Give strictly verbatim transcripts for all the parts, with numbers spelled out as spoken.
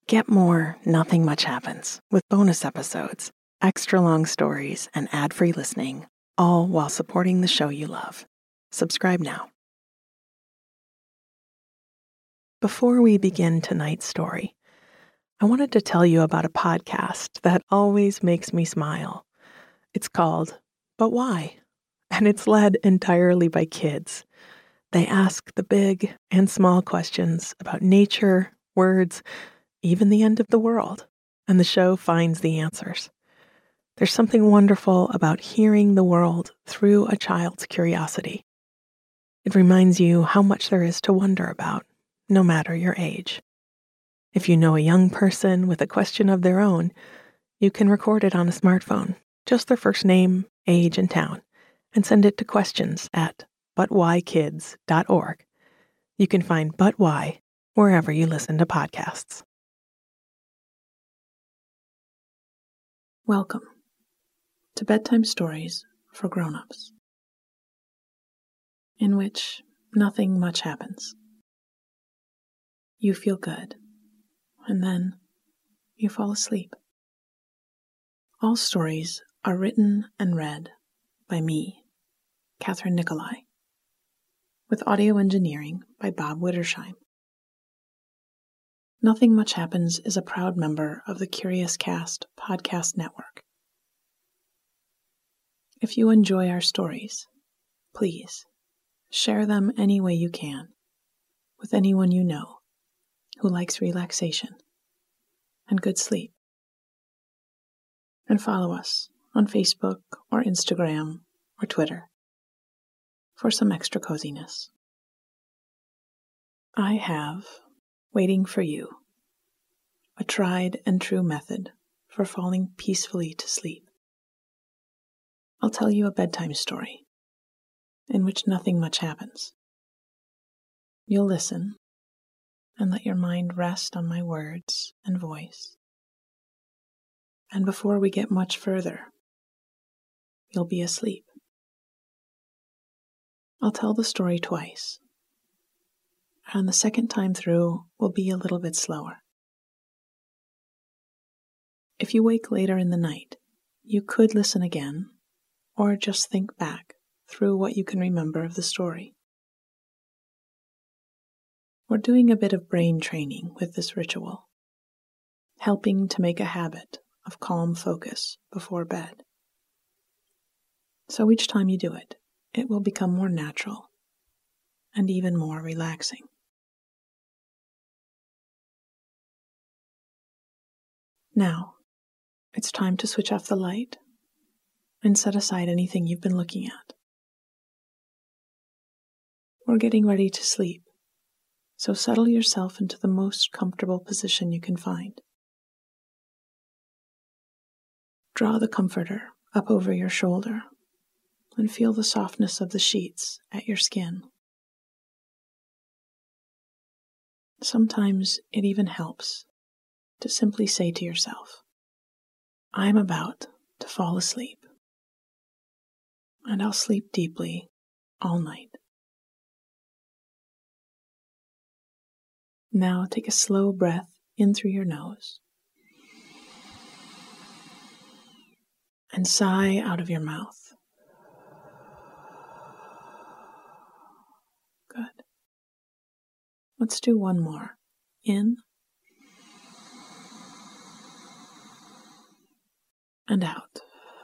Get more Nothing Much Happens with bonus episodes, extra long stories, and ad-free listening, all while supporting the show you love. Subscribe now. Before we begin tonight's story, I wanted to tell you about a podcast that always makes me smile. It's called But Why? And it's led entirely by kids. They ask the big and small questions about nature, words, even the end of the world, and the show finds the answers. There's something wonderful about hearing the world through a child's curiosity. It reminds you how much there is to wonder about, no matter your age. If you know a young person with a question of their own, you can record it on a smartphone, just their first name, age, and town, and send it to questions at but why kids dot org. You can find But Why wherever you listen to podcasts. Welcome to Bedtime Stories for Grown-ups, in which nothing much happens. You feel good, and then you fall asleep. All stories are written and read by me, Catherine Nicolai, with audio engineering by Bob Wittersheim. Nothing Much Happens is a proud member of the Curious Cast podcast network. If you enjoy our stories, please share them any way you can with anyone you know who likes relaxation and good sleep. And follow us on Facebook or Instagram or Twitter for some extra coziness. I have Waiting for You, a tried and true method for falling peacefully to sleep. I'll tell you a bedtime story in which nothing much happens. You'll listen and let your mind rest on my words and voice. And before we get much further, you'll be asleep. I'll tell the story twice, and the second time through will be a little bit slower. If you wake later in the night, you could listen again, or just think back through what you can remember of the story. We're doing a bit of brain training with this ritual, helping to make a habit of calm focus before bed. So each time you do it, it will become more natural and even more relaxing. Now, it's time to switch off the light and set aside anything you've been looking at. We're getting ready to sleep, so settle yourself into the most comfortable position you can find. Draw the comforter up over your shoulder and feel the softness of the sheets at your skin. Sometimes it even helps to simply say to yourself, I'm about to fall asleep, and I'll sleep deeply all night. Now take a slow breath in through your nose and sigh out of your mouth. Good. Let's do one more. In and out.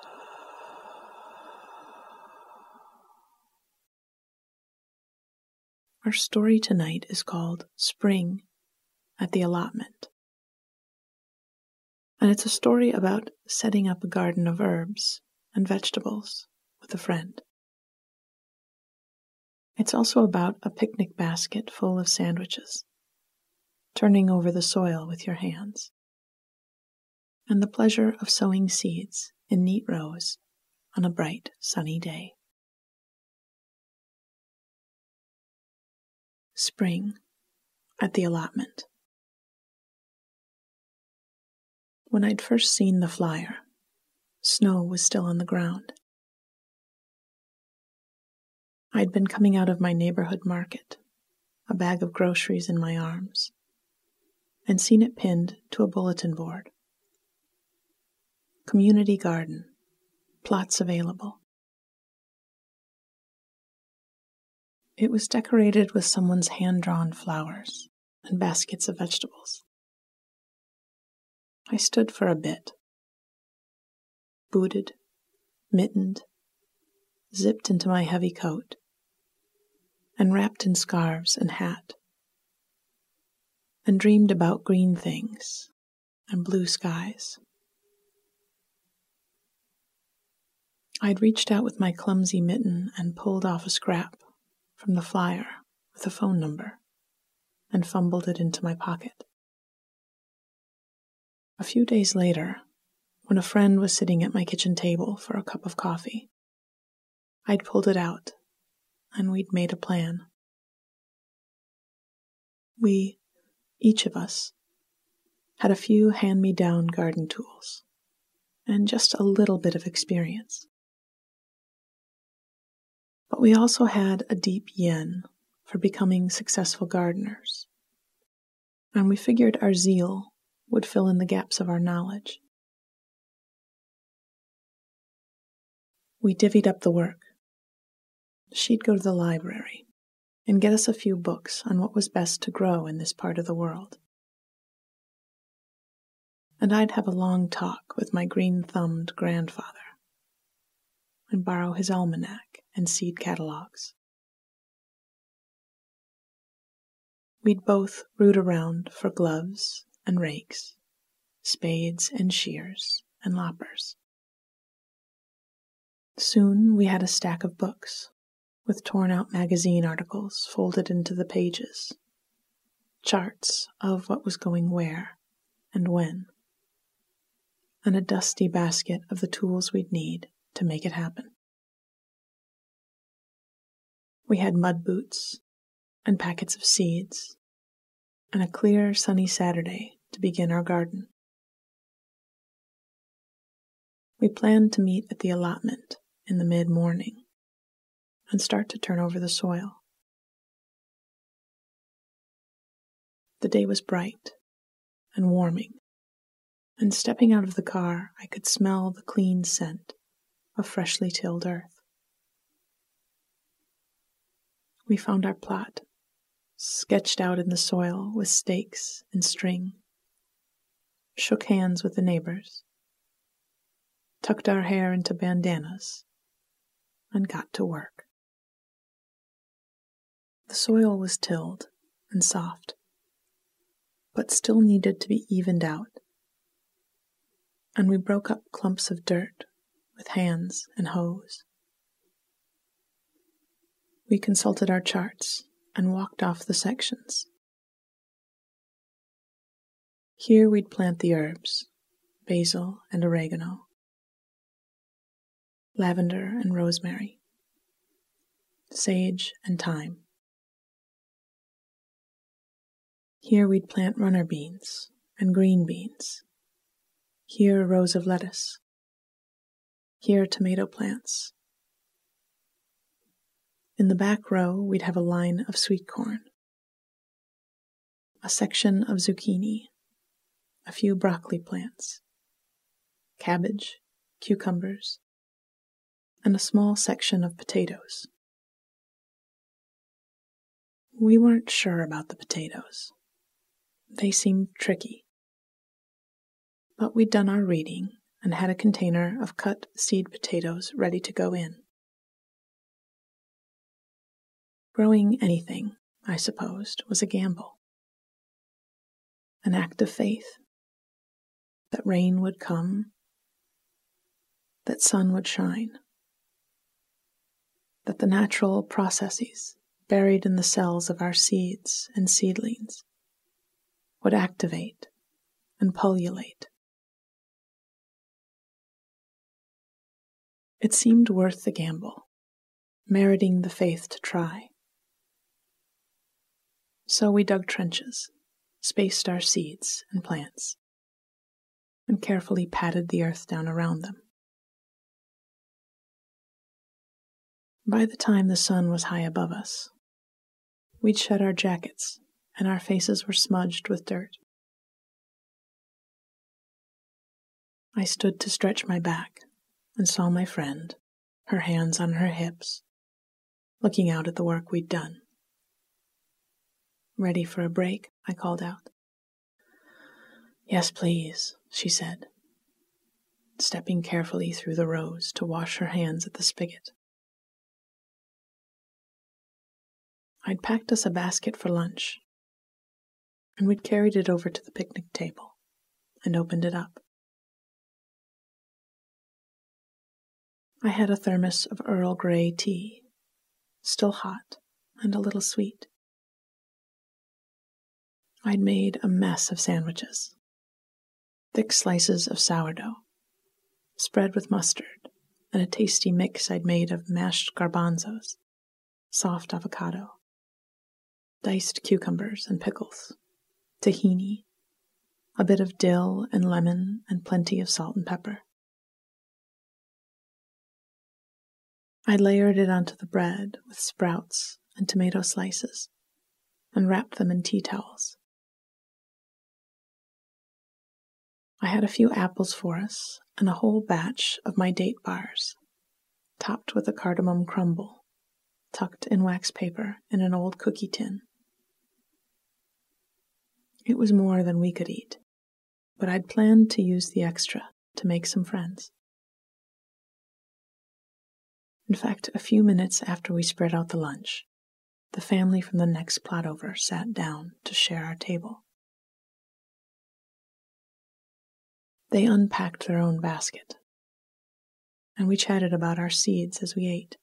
Our story tonight is called Spring at the Allotment. And it's a story about setting up a garden of herbs and vegetables with a friend. It's also about a picnic basket full of sandwiches, turning over the soil with your hands, and the pleasure of sowing seeds in neat rows on a bright, sunny day. Spring at the Allotment. When I'd first seen the flyer, snow was still on the ground. I'd been coming out of my neighborhood market, a bag of groceries in my arms, and seen it pinned to a bulletin board. Community garden, plots available. It was decorated with someone's hand-drawn flowers and baskets of vegetables. I stood for a bit, booted, mittened, zipped into my heavy coat, and wrapped in scarves and hat, and dreamed about green things and blue skies. I'd reached out with my clumsy mitten and pulled off a scrap from the flyer with a phone number and fumbled it into my pocket. A few days later, when a friend was sitting at my kitchen table for a cup of coffee, I'd pulled it out and we'd made a plan. We, each of us, had a few hand-me-down garden tools and just a little bit of experience. But we also had a deep yen for becoming successful gardeners, and we figured our zeal would fill in the gaps of our knowledge. We divvied up the work. She'd go to the library and get us a few books on what was best to grow in this part of the world. And I'd have a long talk with my green-thumbed grandfather and borrow his almanac and seed catalogs. We'd both root around for gloves and rakes, spades and shears and loppers. Soon we had a stack of books with torn-out magazine articles folded into the pages, charts of what was going where and when, and a dusty basket of the tools we'd need to make it happen. We had mud boots and packets of seeds and a clear, sunny Saturday to begin our garden. We planned to meet at the allotment in the mid-morning and start to turn over the soil. The day was bright and warming, and stepping out of the car, I could smell the clean scent of freshly tilled earth. We found our plot, sketched out in the soil with stakes and string, shook hands with the neighbors, tucked our hair into bandanas, and got to work. The soil was tilled and soft, but still needed to be evened out, and we broke up clumps of dirt with hands and hoes. We consulted our charts and walked off the sections. Here we'd plant the herbs, basil and oregano, lavender and rosemary, sage and thyme. Here we'd plant runner beans and green beans. Here a rows of lettuce. Here tomato plants. In the back row, we'd have a line of sweet corn, a section of zucchini, a few broccoli plants, cabbage, cucumbers, and a small section of potatoes. We weren't sure about the potatoes. They seemed tricky. But we'd done our reading and had a container of cut seed potatoes ready to go in. Growing anything, I supposed, was a gamble. An act of faith. That rain would come, that sun would shine, that the natural processes buried in the cells of our seeds and seedlings would activate and pullulate. It seemed worth the gamble, meriting the faith to try. So we dug trenches, spaced our seeds and plants, and carefully patted the earth down around them. By the time the sun was high above us, we'd shed our jackets and our faces were smudged with dirt. I stood to stretch my back and saw my friend, her hands on her hips, looking out at the work we'd done. "Ready for a break?" I called out. "Yes, please," she said, stepping carefully through the rows to wash her hands at the spigot. I'd packed us a basket for lunch, and we'd carried it over to the picnic table and opened it up. I had a thermos of Earl Grey tea, still hot and a little sweet. I'd made a mess of sandwiches, thick slices of sourdough, spread with mustard, and a tasty mix I'd made of mashed garbanzos, soft avocado, diced cucumbers and pickles, tahini, a bit of dill and lemon, and plenty of salt and pepper. I layered it onto the bread with sprouts and tomato slices and wrapped them in tea towels. I had a few apples for us and a whole batch of my date bars, topped with a cardamom crumble, tucked in wax paper in an old cookie tin. It was more than we could eat, but I'd planned to use the extra to make some friends. In fact, a few minutes after we spread out the lunch, the family from the next plot over sat down to share our table. They unpacked their own basket, and we chatted about our seeds as we ate.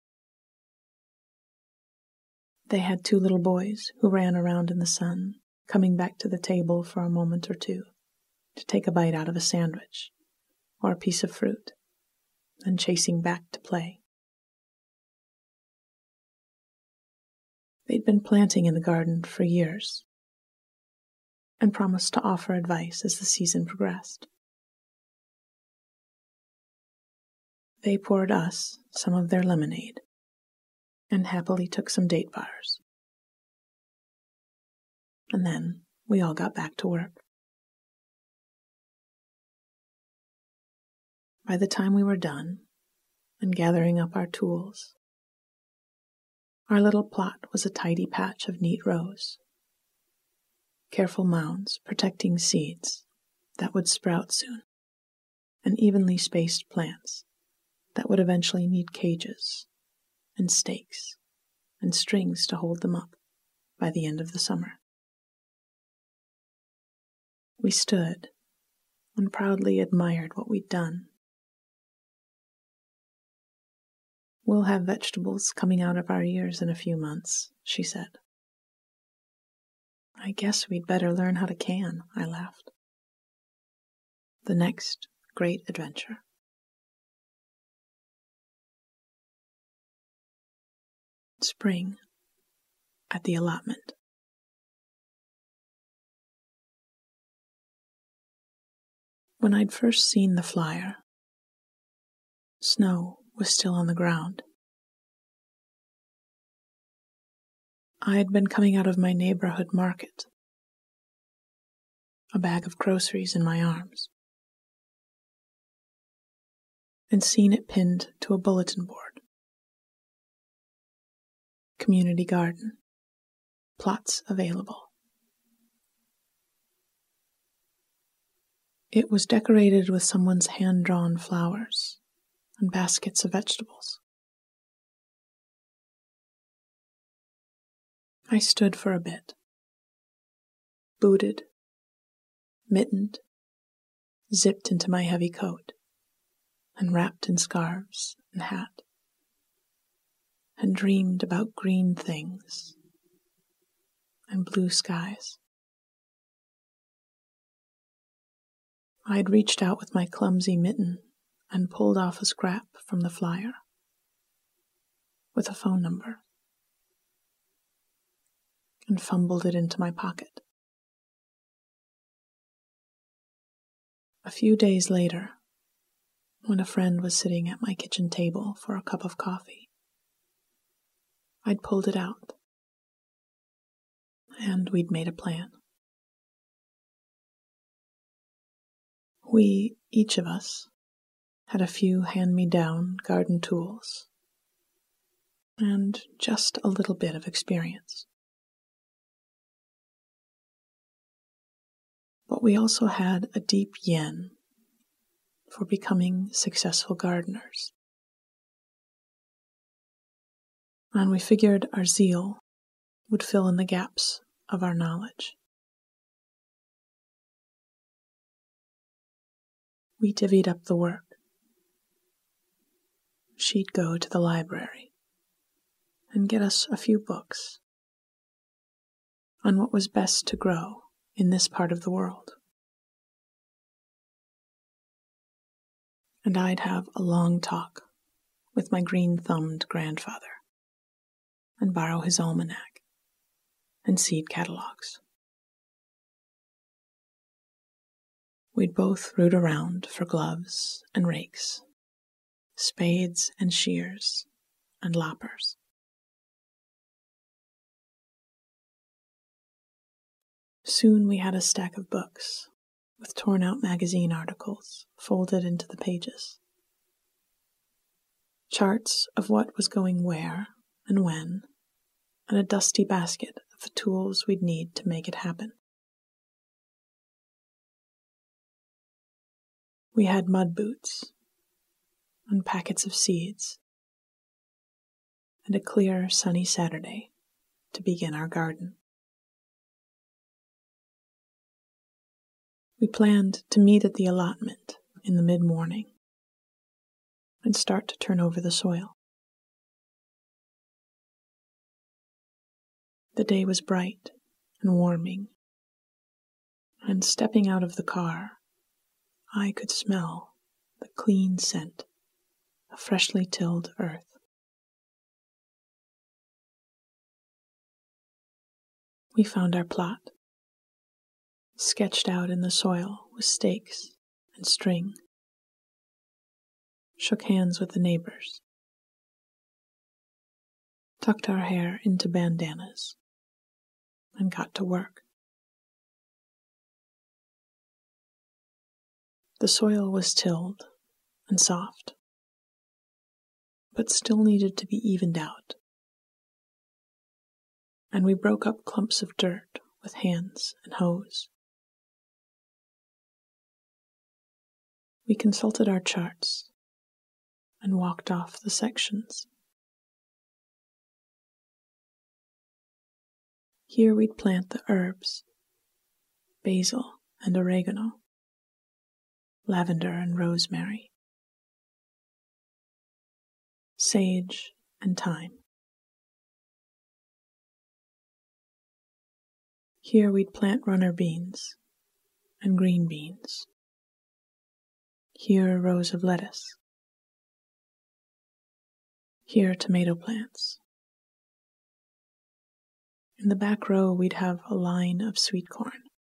They had two little boys who ran around in the sun, coming back to the table for a moment or two to take a bite out of a sandwich or a piece of fruit, then chasing back to play. They'd been planting in the garden for years and promised to offer advice as the season progressed. They poured us some of their lemonade and happily took some date bars. And then we all got back to work. By the time we were done and gathering up our tools, our little plot was a tidy patch of neat rows, careful mounds protecting seeds that would sprout soon, and evenly spaced plants that would eventually need cages and stakes and strings to hold them up by the end of the summer. We stood and proudly admired what we'd done. "We'll have vegetables coming out of our ears in a few months," she said. "I guess we'd better learn how to can," I laughed. The next great adventure. Spring at the allotment. When I'd first seen the flyer, snow was still on the ground. I had been coming out of my neighborhood market, a bag of groceries in my arms, and seen it pinned to a bulletin board. Community garden, plots available. It was decorated with someone's hand-drawn flowers and baskets of vegetables. I stood for a bit, booted, mittened, zipped into my heavy coat, and wrapped in scarves and hat, and dreamed about green things and blue skies. I'd reached out with my clumsy mitten and pulled off a scrap from the flyer with a phone number and fumbled it into my pocket. A few days later, when a friend was sitting at my kitchen table for a cup of coffee, I'd pulled it out, and we'd made a plan. We, each of us, had a few hand-me-down garden tools and just a little bit of experience. But we also had a deep yen for becoming successful gardeners. And we figured our zeal would fill in the gaps of our knowledge. We divvied up the work. She'd go to the library and get us a few books on what was best to grow in this part of the world. And I'd have a long talk with my green-thumbed grandfather and borrow his almanac and seed catalogs. We'd both root around for gloves and rakes, spades and shears and loppers. Soon we had a stack of books with torn-out magazine articles folded into the pages. Charts of what was going where and when, and a dusty basket of the tools we'd need to make it happen. We had mud boots and packets of seeds and a clear, sunny Saturday to begin our garden. We planned to meet at the allotment in the mid-morning and start to turn over the soil. The day was bright and warming, and stepping out of the car, I could smell the clean scent of freshly tilled earth. We found our plot, sketched out in the soil with stakes and string, shook hands with the neighbors, tucked our hair into bandanas, and got to work. The soil was tilled and soft, but still needed to be evened out, and we broke up clumps of dirt with hands and hoes. We consulted our charts and walked off the sections. Here we'd plant the herbs, basil and oregano, lavender and rosemary, sage and thyme. Here we'd plant runner beans and green beans. Here rows of lettuce. Here tomato plants. In the back row we'd have a line of sweet corn,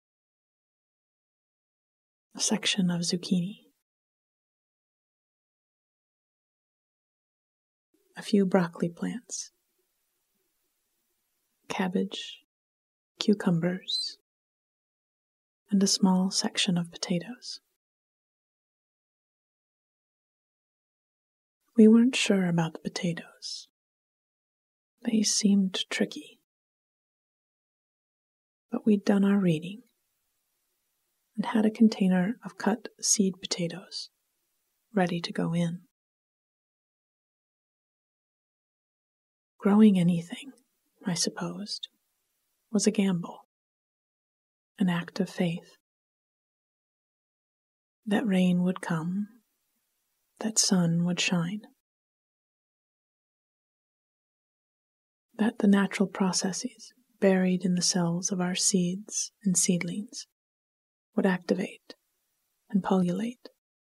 a section of zucchini, a few broccoli plants, cabbage, cucumbers, and a small section of potatoes. We weren't sure about the potatoes. They seemed tricky. But we'd done our reading and had a container of cut seed potatoes ready to go in. Growing anything, I supposed, was a gamble, an act of faith. That rain would come, that sun would shine, that the natural processes buried in the cells of our seeds and seedlings would activate and pullulate.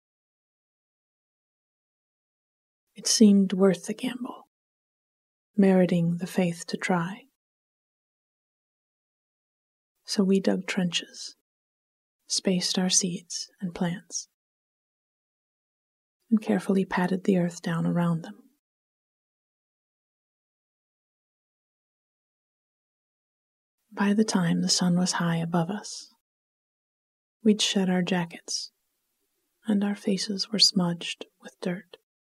It seemed worth the gamble, meriting the faith to try. So we dug trenches, spaced our seeds and plants, and carefully patted the earth down around them. By the time the sun was high above us, we'd shed our jackets and our faces were smudged with dirt.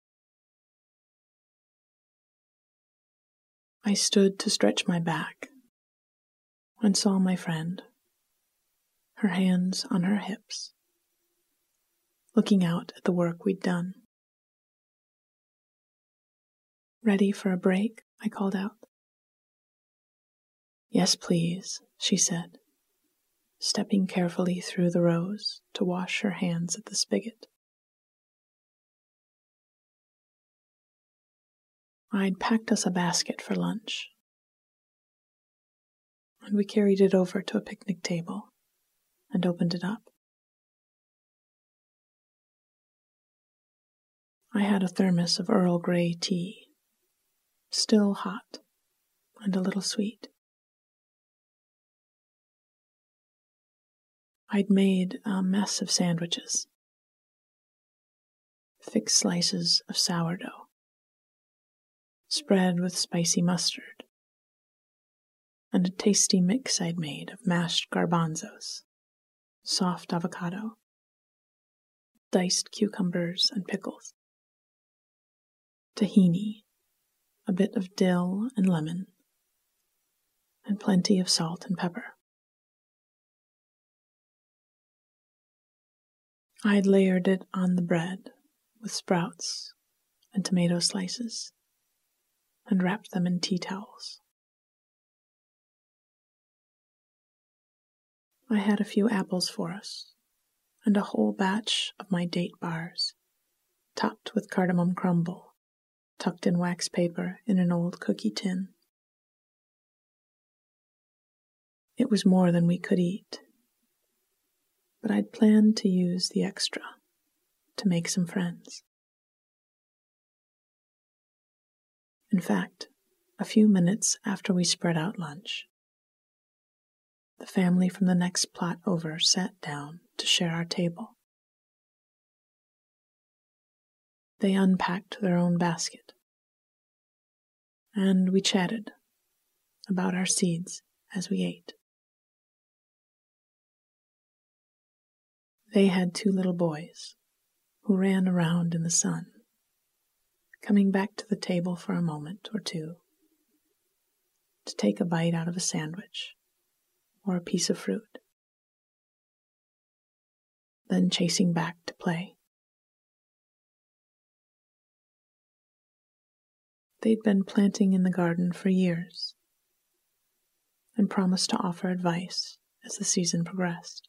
I stood to stretch my back and saw my friend, her hands on her hips, looking out at the work we'd done. "Ready for a break?" I called out. "Yes, please," she said, stepping carefully through the rows to wash her hands at the spigot. I'd packed us a basket for lunch, and we carried it over to a picnic table and opened it up. I had a thermos of Earl Grey tea, still hot and a little sweet. I'd made a mess of sandwiches, thick slices of sourdough, spread with spicy mustard, and a tasty mix I'd made of mashed garbanzos, soft avocado, diced cucumbers and pickles, tahini, a bit of dill and lemon, and plenty of salt and pepper. I'd layered it on the bread with sprouts and tomato slices and wrapped them in tea towels. I had a few apples for us and a whole batch of my date bars, topped with cardamom crumble, tucked in wax paper in an old cookie tin. It was more than we could eat, but I'd planned to use the extra to make some friends. In fact, a few minutes after we spread out lunch, the family from the next plot over sat down to share our table. They unpacked their own basket, and we chatted about our seeds as we ate. They had two little boys who ran around in the sun, coming back to the table for a moment or two to take a bite out of a sandwich or a piece of fruit, then chasing back to play. They'd been planting in the garden for years and promised to offer advice as the season progressed.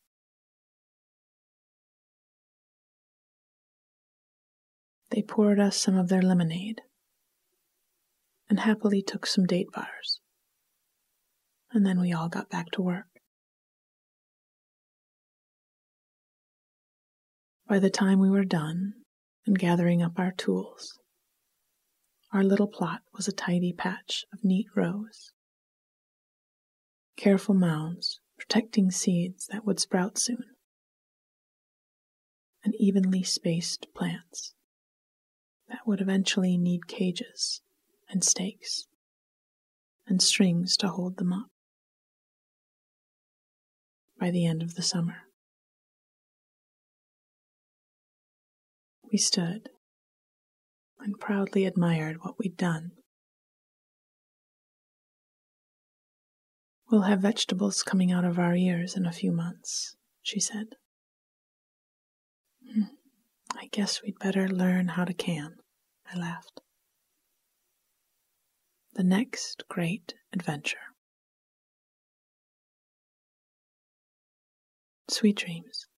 They poured us some of their lemonade and happily took some date bars, and then we all got back to work. By the time we were done and gathering up our tools, our little plot was a tidy patch of neat rows, careful mounds protecting seeds that would sprout soon, and evenly spaced plants that would eventually need cages and stakes and strings to hold them up by the end of the summer. We stood and proudly admired what we'd done. "We'll have vegetables coming out of our ears in a few months," she said. "Hmm, I guess we'd better learn how to can," I laughed. The next great adventure. Sweet dreams.